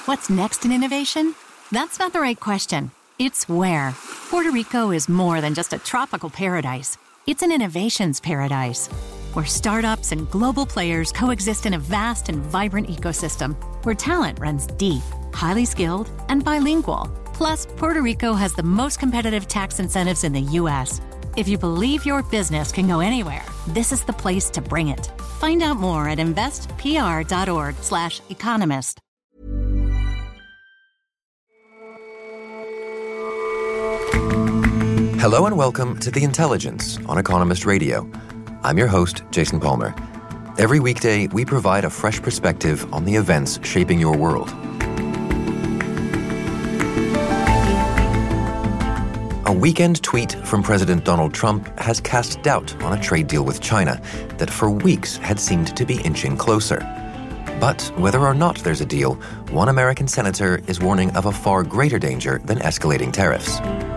What's next in innovation? That's not the right question. It's where. Puerto Rico is more than just a tropical paradise. It's an innovations paradise, where startups and global players coexist in a vast and vibrant ecosystem, where talent runs deep, highly skilled, and bilingual. Plus, Puerto Rico has the most competitive tax incentives in the U.S. If you believe your business can go anywhere, this is the place to bring it. Find out more at investpr.org/economist. Hello and welcome to The Intelligence on Economist Radio. I'm your host, Jason Palmer. Every weekday, we provide a fresh perspective on the events shaping your world. A weekend tweet from President Donald Trump has cast doubt on a trade deal with China that for weeks had seemed to be inching closer. But whether or not there's a deal, one American senator is warning of a far greater danger than escalating tariffs.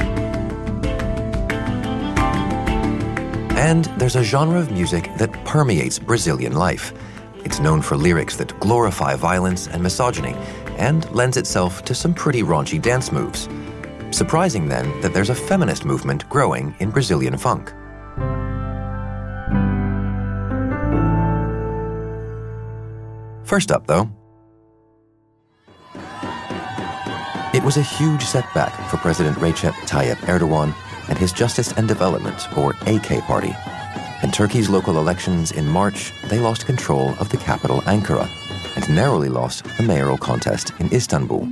And there's a genre of music that permeates Brazilian life. It's known for lyrics that glorify violence and misogyny, and lends itself to some pretty raunchy dance moves. Surprising, then, that there's a feminist movement growing in Brazilian funk. First up, though, it was a huge setback for President Recep Tayyip Erdogan and his Justice and Development, or AK party. In Turkey's local elections in March, they lost control of the capital Ankara and narrowly lost the mayoral contest in Istanbul.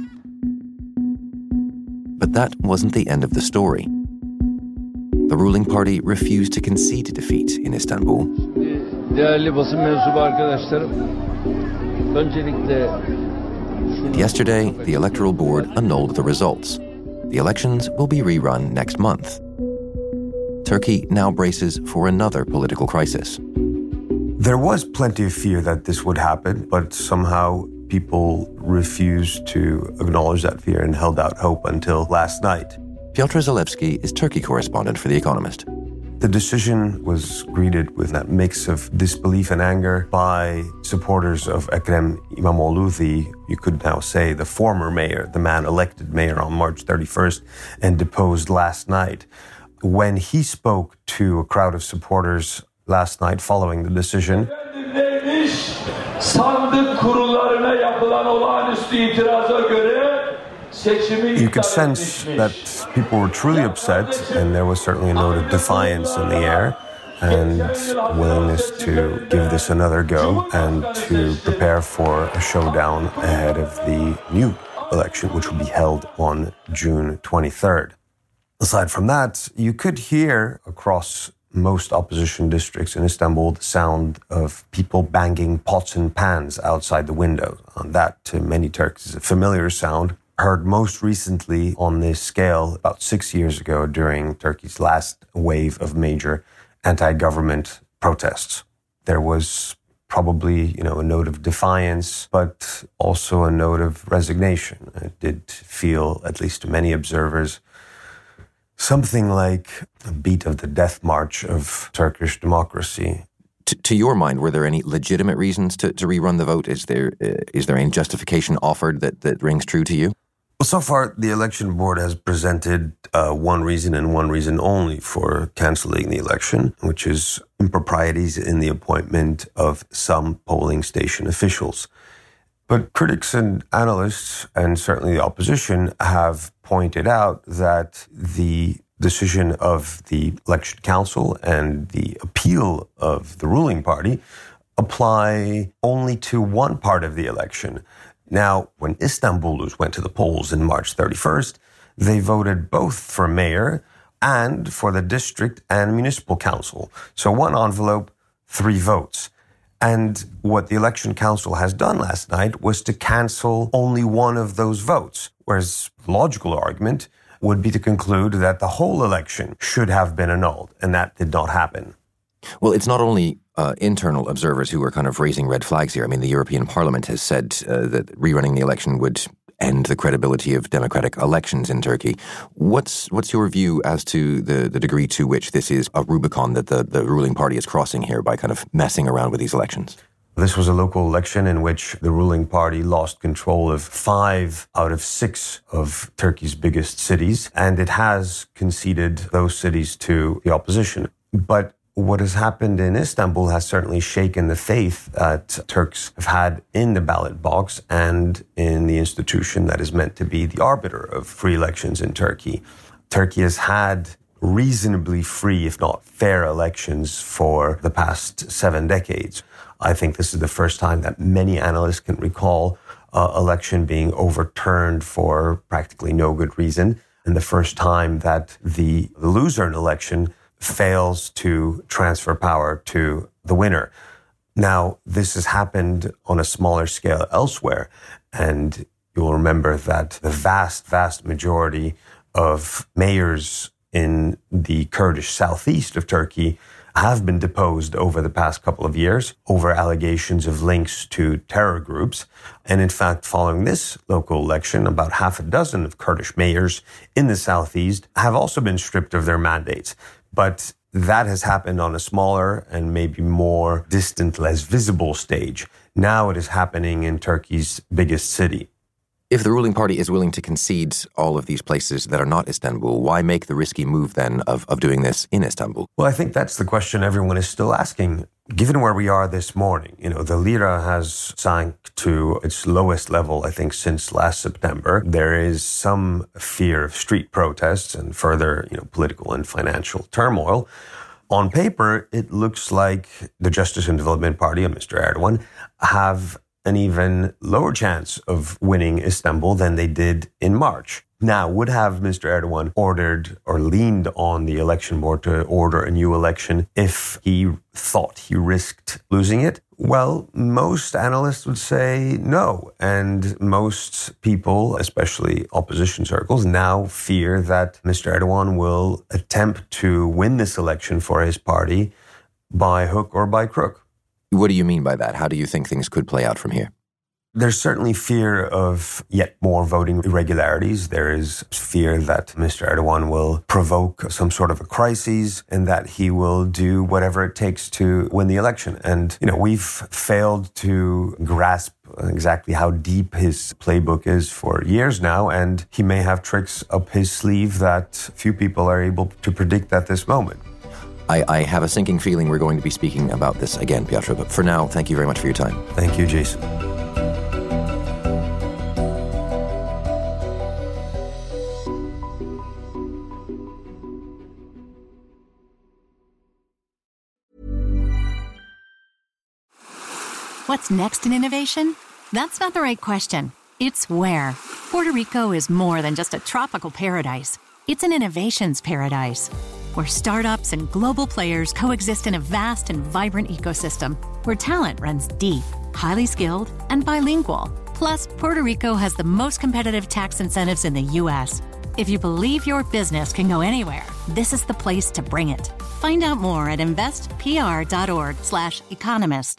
But that wasn't the end of the story. The ruling party refused to concede defeat in Istanbul. Değerli basın mensubu arkadaşlarım, öncelikle Yesterday, the electoral board annulled the results. The elections will be rerun next month. Turkey now braces for another political crisis. There was plenty of fear that this would happen, but somehow people refused to acknowledge that fear and held out hope until last night. Piotr Zalewski is Turkey correspondent for The Economist. The decision was greeted with that mix of disbelief and anger by supporters of Ekrem İmamoğlu, you could now say, the former mayor, the man elected mayor on March 31st and deposed last night. When he spoke to a crowd of supporters last night following the decision, you could sense that people were truly upset, and there was certainly a note of defiance in the air and willingness to give this another go and to prepare for a showdown ahead of the new election, which will be held on June 23rd. Aside from that, you could hear across most opposition districts in Istanbul the sound of people banging pots and pans outside the windows. And that, to many Turks, is a familiar sound, heard most recently on this scale about 6 years ago during Turkey's last wave of major anti-government protests. There was probably, a note of defiance, but also a note of resignation. It did feel, at least to many observers, something like a beat of the death march of Turkish democracy. To your mind, were there any legitimate reasons to rerun the vote? Is there any justification offered that rings true to you? Well, so far, the election board has presented one reason and one reason only for canceling the election, which is improprieties in the appointment of some polling station officials. But critics and analysts, and certainly the opposition, have pointed out that the decision of the election council and the appeal of the ruling party apply only to one part of the election. Now, when Istanbulus went to the polls in March 31st, they voted both for mayor and for the district and municipal council. So one envelope, 3 votes. And what the election council has done last night was to cancel only one of those votes, whereas the logical argument would be to conclude that the whole election should have been annulled, and that did not happen. Well, it's not only internal observers who are kind of raising red flags here. I mean, the European Parliament has said that rerunning the election would end the credibility of democratic elections in Turkey. What's your view as to the degree to which this is a Rubicon that the ruling party is crossing here by kind of messing around with these elections? This was a local election in which the ruling party lost control of 5 out of 6 of Turkey's biggest cities, and it has conceded those cities to the opposition. But what has happened in Istanbul has certainly shaken the faith that Turks have had in the ballot box and in the institution that is meant to be the arbiter of free elections in Turkey. Turkey has had reasonably free, if not fair, elections for the past 7 decades. I think this is the first time that many analysts can recall election being overturned for practically no good reason, and the first time that the loser in election fails to transfer power to the winner. Now, this has happened on a smaller scale elsewhere, and you'll remember that the vast majority of mayors in the Kurdish southeast of Turkey have been deposed over the past couple of years over allegations of links to terror groups. And in fact, following this local election, about half a dozen of Kurdish mayors in the southeast have also been stripped of their mandates. But that has happened on a smaller and maybe more distant, less visible stage. Now it is happening in Turkey's biggest city. If the ruling party is willing to concede all of these places that are not Istanbul, why make the risky move then of doing this in Istanbul? Well, I think that's the question everyone is still asking. Given where we are this morning, the lira has sunk to its lowest level, I think, since last September. There is some fear of street protests and further, political and financial turmoil. On paper, it looks like the Justice and Development Party and Mr. Erdogan have an even lower chance of winning Istanbul than they did in March. Now, would have Mr. Erdogan ordered or leaned on the election board to order a new election if he thought he risked losing it? Well, most analysts would say no. And most people, especially opposition circles, now fear that Mr. Erdogan will attempt to win this election for his party by hook or by crook. What do you mean by that? How do you think things could play out from here? There's certainly fear of yet more voting irregularities. There is fear that Mr. Erdogan will provoke some sort of a crisis and that he will do whatever it takes to win the election. And, we've failed to grasp exactly how deep his playbook is for years now, and he may have tricks up his sleeve that few people are able to predict at this moment. I have a sinking feeling we're going to be speaking about this again, Piotr, but for now, thank you very much for your time. Thank you, Jason. What's next in innovation? That's not the right question. It's where. Puerto Rico is more than just a tropical paradise. It's an innovations paradise, where startups and global players coexist in a vast and vibrant ecosystem, where talent runs deep, highly skilled, and bilingual. Plus, Puerto Rico has the most competitive tax incentives in the U.S. If you believe your business can go anywhere, this is the place to bring it. Find out more at investpr.org/economist.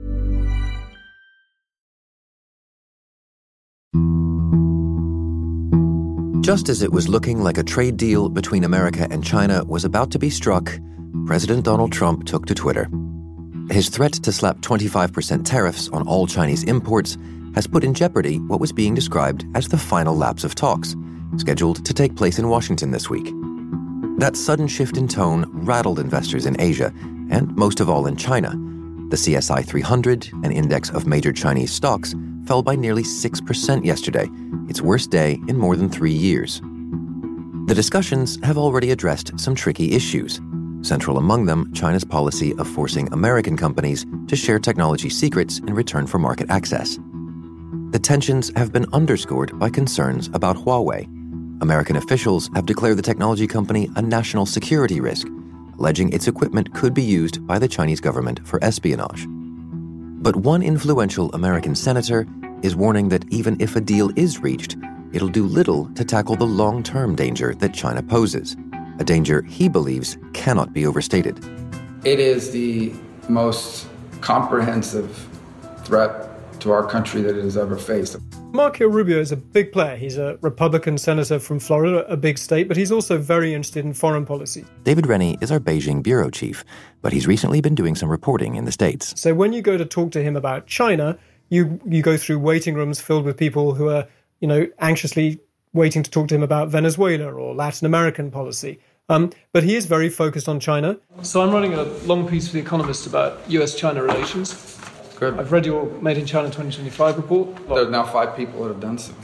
Just as it was looking like a trade deal between America and China was about to be struck, President Donald Trump took to Twitter. His threat to slap 25% tariffs on all Chinese imports has put in jeopardy what was being described as the final lapse of talks, scheduled to take place in Washington this week. That sudden shift in tone rattled investors in Asia, and most of all in China. The CSI 300, an index of major Chinese stocks, fell by nearly 6% yesterday, its worst day in more than 3 years. The discussions have already addressed some tricky issues, central among them China's policy of forcing American companies to share technology secrets in return for market access. The tensions have been underscored by concerns about Huawei. American officials have declared the technology company a national security risk, alleging its equipment could be used by the Chinese government for espionage. But one influential American senator is warning that even if a deal is reached, it'll do little to tackle the long-term danger that China poses, a danger he believes cannot be overstated. It is the most comprehensive threat to our country that it has ever faced. Marco Rubio is a big player. He's a Republican senator from Florida, a big state, but he's also very interested in foreign policy. David Rennie is our Beijing bureau chief, but he's recently been doing some reporting in the States. So when you go to talk to him about China, you go through waiting rooms filled with people who are, anxiously waiting to talk to him about Venezuela or Latin American policy. But he is very focused on China. So I'm writing a long piece for The Economist about US-China relations. Good. I've read your Made in China 2025 report. There are now 5 people that have done so.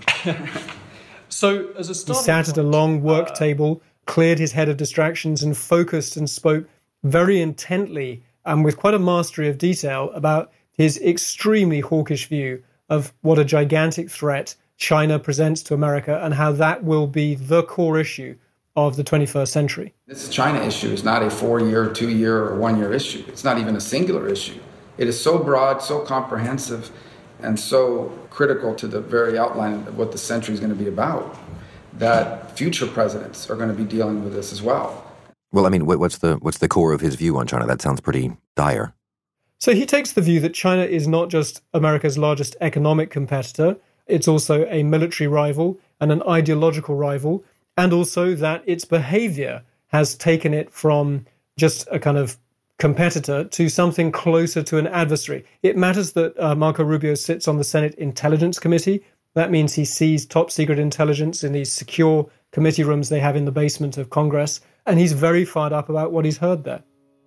So as a start, he sat at a long work table, cleared his head of distractions and focused and spoke very intently and with quite a mastery of detail about his extremely hawkish view of what a gigantic threat China presents to America and how that will be the core issue of the 21st century. This China issue is not a 4-year, 2-year, or 1-year issue. It's not even a singular issue. It is so broad, so comprehensive, and so critical to the very outline of what the century is going to be about, that future presidents are going to be dealing with this as well. Well, I mean, what's the core of his view on China? That sounds pretty dire. So he takes the view that China is not just America's largest economic competitor, it's also a military rival and an ideological rival, and also that its behavior has taken it from just a kind of competitor to something closer to an adversary. It matters that Marco Rubio sits on the Senate Intelligence Committee. That means he sees top secret intelligence in these secure committee rooms they have in the basement of Congress, and he's very fired up about what he's heard there.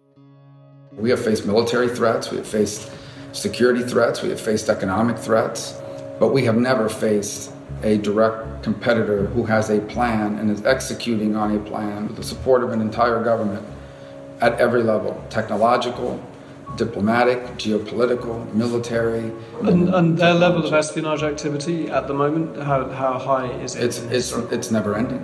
We have faced military threats, we have faced security threats, we have faced economic threats, but we have never faced a direct competitor who has a plan and is executing on a plan with the support of an entire government at every level, technological, diplomatic, geopolitical, military. And their level of espionage activity at the moment, how high is it? It's never ending.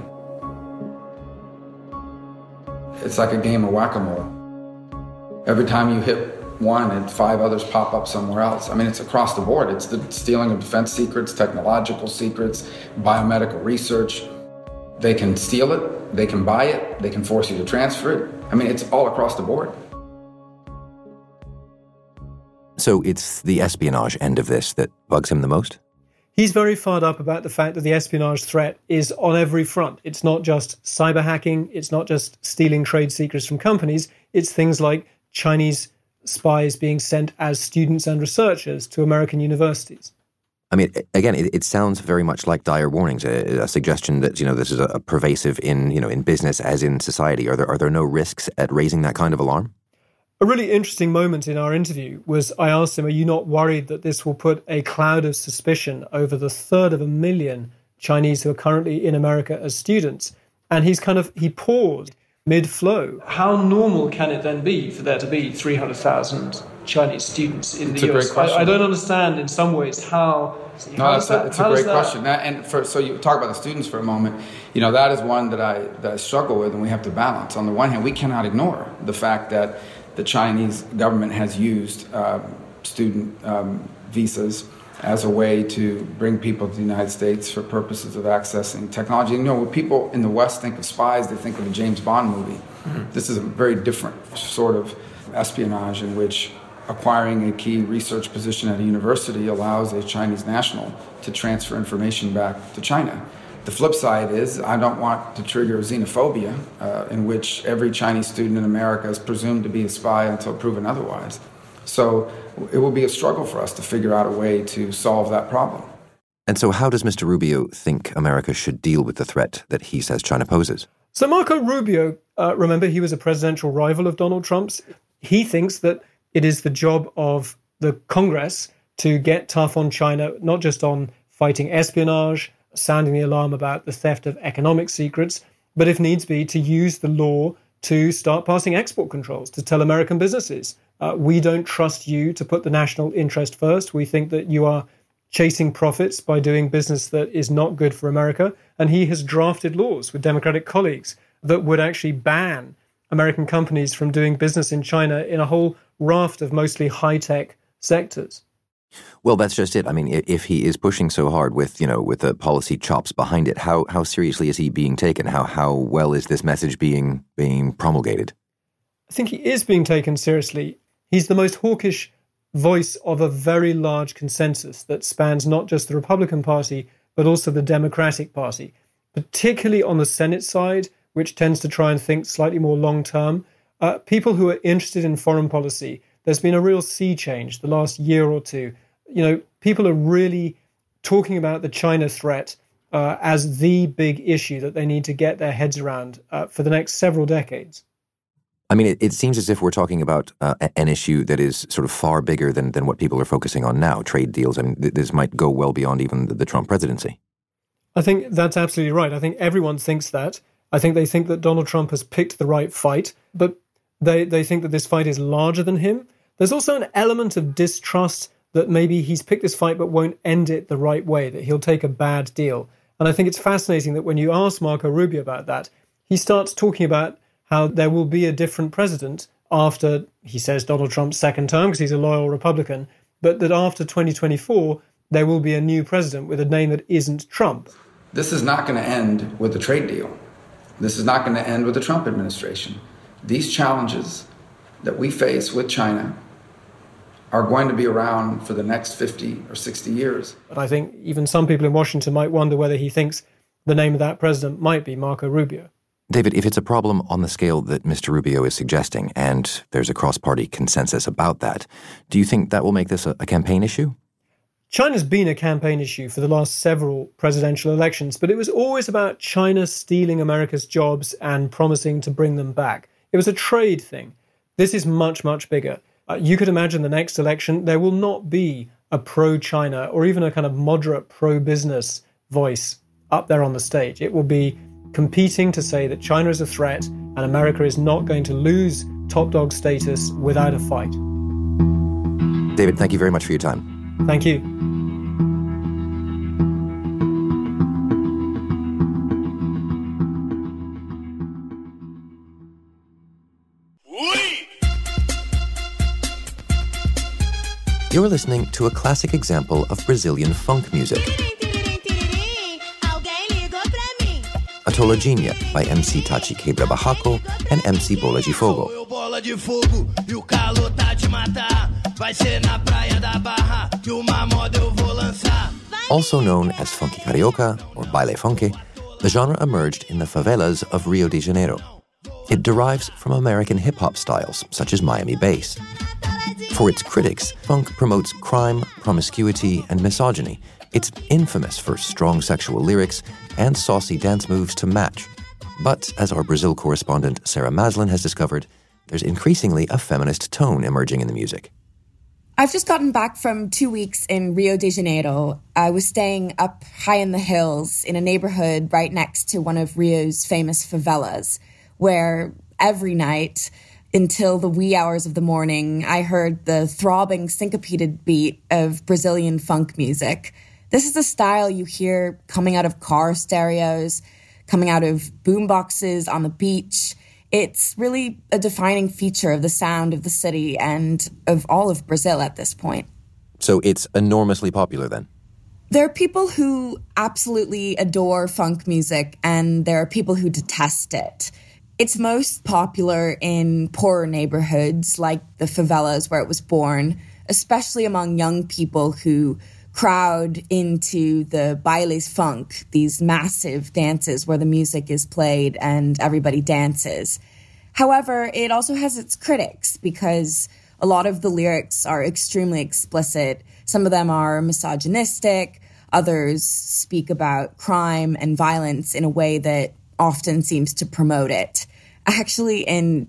It's like a game of whack-a-mole. Every time you hit one and 5 others pop up somewhere else. I mean, it's across the board. It's the stealing of defense secrets, technological secrets, biomedical research. They can steal it, they can buy it, they can force you to transfer it. I mean, it's all across the board. So it's the espionage end of this that bugs him the most? He's very fired up about the fact that the espionage threat is on every front. It's not just cyber hacking, it's not just stealing trade secrets from companies, it's things like Chinese spies being sent as students and researchers to American universities. I mean, again, it sounds very much like dire warnings, a suggestion that, this is a pervasive in business as in society. Are there no risks at raising that kind of alarm? A really interesting moment in our interview was I asked him, are you not worried that this will put a cloud of suspicion over the 350,000 Chinese who are currently in America as students? And he paused mid-flow. How normal can it then be for there to be 300,000 Chinese students in the US? I don't understand in some ways how... It's a great question. So you talk about the students for a moment. That is one that I struggle with, and we have to balance. On the one hand, we cannot ignore the fact that the Chinese government has used student visas as a way to bring people to the United States for purposes of accessing technology. When people in the West think of spies, they think of a James Bond movie. Mm-hmm. This is a very different sort of espionage in which acquiring a key research position at a university allows a Chinese national to transfer information back to China. The flip side is I don't want to trigger xenophobia in which every Chinese student in America is presumed to be a spy until proven otherwise. So it will be a struggle for us to figure out a way to solve that problem. And so how does Mr. Rubio think America should deal with the threat that he says China poses? So Marco Rubio, remember, he was a presidential rival of Donald Trump's. He thinks that it is the job of the Congress to get tough on China, not just on fighting espionage, sounding the alarm about the theft of economic secrets, but if needs be, to use the law to start passing export controls, to tell American businesses, we don't trust you to put the national interest first. We think that you are chasing profits by doing business that is not good for America. And he has drafted laws with Democratic colleagues that would actually ban American companies from doing business in China in a whole raft of mostly high-tech sectors. Well, that's just it. I mean, if he is pushing so hard with the policy chops behind it, how seriously is he being taken? How well is this message being promulgated? I think he is being taken seriously. He's the most hawkish voice of a very large consensus that spans not just the Republican Party, but also the Democratic Party, particularly on the Senate side, which tends to try and think slightly more long-term. People who are interested in foreign policy, there's been a real sea change the last year or two. People are really talking about the China threat as the big issue that they need to get their heads around for the next several decades. I mean, it seems as if we're talking about an issue that is sort of far bigger than what people are focusing on now, trade deals. I mean, this might go well beyond even the Trump presidency. I think that's absolutely right. I think everyone thinks that. I think they think that Donald Trump has picked the right fight, but they think that this fight is larger than him. There's also an element of distrust that maybe he's picked this fight but won't end it the right way, that he'll take a bad deal. And I think it's fascinating that when you ask Marco Rubio about that, he starts talking about how there will be a different president after, he says, Donald Trump's second term, because he's a loyal Republican, but that after 2024, there will be a new president with a name that isn't Trump. This is not going to end with the trade deal. This is not going to end with the Trump administration. These challenges that we face with China are going to be around for the next 50 or 60 years. But I think even some people in Washington might wonder whether he thinks the name of that president might be Marco Rubio. David, if it's a problem on the scale that Mr. Rubio is suggesting, and there's a cross-party consensus about that, do you think that will make this a campaign issue? China's been a campaign issue for the last several presidential elections, but it was always about China stealing America's jobs and promising to bring them back. It was a trade thing. This is much, much bigger. You could imagine the next election, there will not be a pro-China or even a kind of moderate pro-business voice up there on the stage. It will be competing to say that China is a threat and America is not going to lose top dog status without a fight. David, thank you very much for your time. Thank you. You're listening to a classic example of Brazilian funk music. Atologinha by MC Tati Quebra Barraco and MC Bola de Fogo. Also known as funky carioca or baile funky, the genre emerged in the favelas of Rio de Janeiro. It derives from American hip-hop styles such as Miami bass. For its critics, funk promotes crime, promiscuity, and misogyny. It's infamous for strong sexual lyrics and saucy dance moves to match. But, as our Brazil correspondent Sarah Maslin has discovered, there's increasingly a feminist tone emerging in the music. I've just gotten back from 2 weeks in Rio de Janeiro. I was staying up high in the hills in a neighborhood right next to one of Rio's famous favelas, where every night, until the wee hours of the morning, I heard the throbbing, syncopated beat of Brazilian funk music. This is the style you hear coming out of car stereos, coming out of boomboxes on the beach. It's really a defining feature of the sound of the city and of all of Brazil at this point. So it's enormously popular then? There are people who absolutely adore funk music, and there are people who detest it. It's most popular in poorer neighborhoods like the favelas where it was born, especially among young people who crowd into the bailes funk, these massive dances where the music is played and everybody dances. However, it also has its critics because a lot of the lyrics are extremely explicit. Some of them are misogynistic. Others speak about crime and violence in a way that often seems to promote it. Actually, in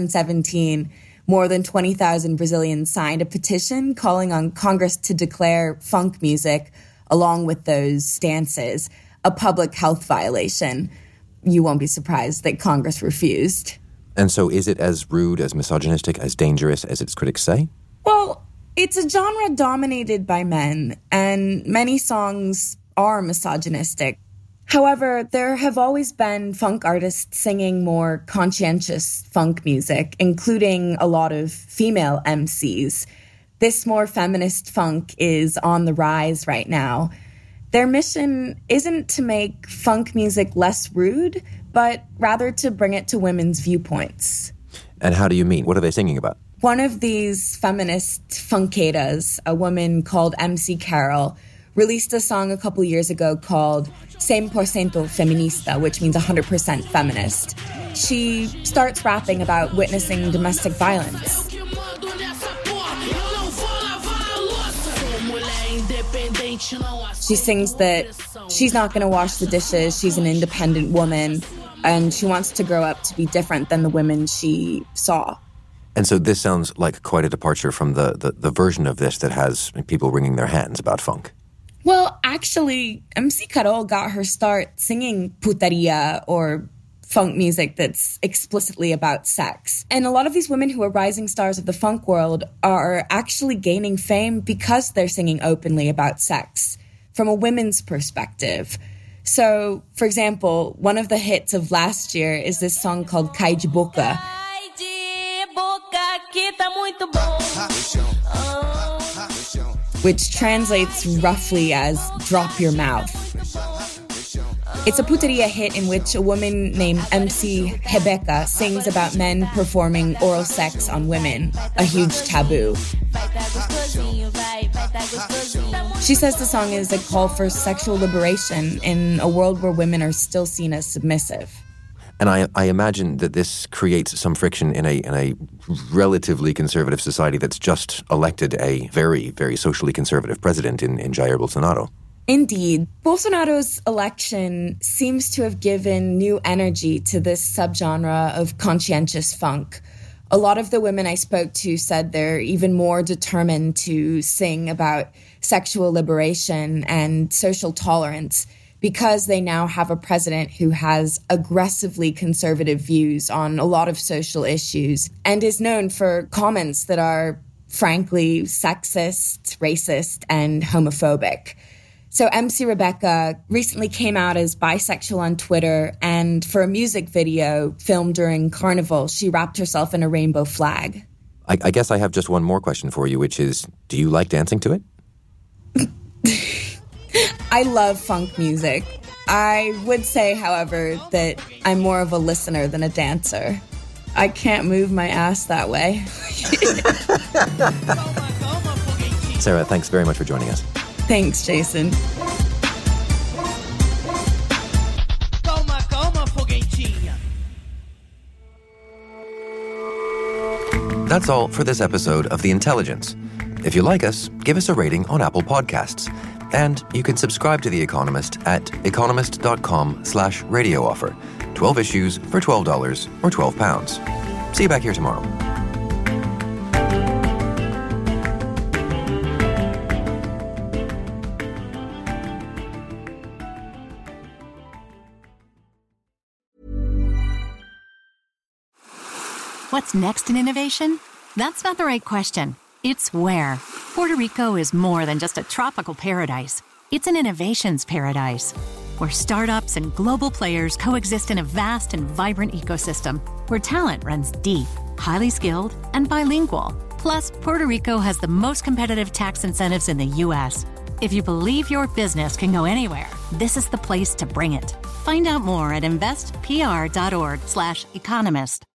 2017, more than 20,000 Brazilians signed a petition calling on Congress to declare funk music, along with those dances, a public health violation. You won't be surprised that Congress refused. And so is it as rude, as misogynistic, as dangerous as its critics say? Well, it's a genre dominated by men, and many songs are misogynistic. However, there have always been funk artists singing more conscientious funk music, including a lot of female MCs. This more feminist funk is on the rise right now. Their mission isn't to make funk music less rude, but rather to bring it to women's viewpoints. And how do you mean? What are they singing about? One of these feminist funkadas, a woman called MC Carol, released a song a couple years ago called 100% Feminista, which means 100% feminist. She starts rapping about witnessing domestic violence. She sings that she's not going to wash the dishes, she's an independent woman, and she wants to grow up to be different than the women she saw. And so this sounds like quite a departure from the version of this that has people wringing their hands about funk. Well, actually, MC Carol got her start singing puteria, or funk music that's explicitly about sex. And a lot of these women who are rising stars of the funk world are actually gaining fame because they're singing openly about sex from a women's perspective. So, for example, one of the hits of last year is this song called Cai de Boca, which translates roughly as drop your mouth. It's a puteria hit in which a woman named MC Rebeca sings about men performing oral sex on women, a huge taboo. She says the song is a call for sexual liberation in a world where women are still seen as submissive. And I imagine that this creates some friction in a relatively conservative society that's just elected a very, very socially conservative president in Jair Bolsonaro. Indeed. Bolsonaro's election seems to have given new energy to this subgenre of conscientious funk. A lot of the women I spoke to said they're even more determined to sing about sexual liberation and social tolerance because they now have a president who has aggressively conservative views on a lot of social issues and is known for comments that are frankly sexist, racist, and homophobic. So MC Rebeca recently came out as bisexual on Twitter, and for a music video filmed during Carnival, she wrapped herself in a rainbow flag. I guess I have just one more question for you, which is, do you like dancing to it? I love funk music. I would say, however, that I'm more of a listener than a dancer. I can't move my ass that way. Sarah, thanks very much for joining us. Thanks, Jason. That's all for this episode of The Intelligence. If you like us, give us a rating on Apple Podcasts. And you can subscribe to The Economist at economist.com/radio offer. 12 issues for $12 or £12. See you back here tomorrow. What's next in innovation? That's not the right question. It's where. Puerto Rico is more than just a tropical paradise. It's an innovations paradise, where startups and global players coexist in a vast and vibrant ecosystem, where talent runs deep, highly skilled, and bilingual. Plus, Puerto Rico has the most competitive tax incentives in the U.S. If you believe your business can go anywhere, this is the place to bring it. Find out more at investpr.org/economist.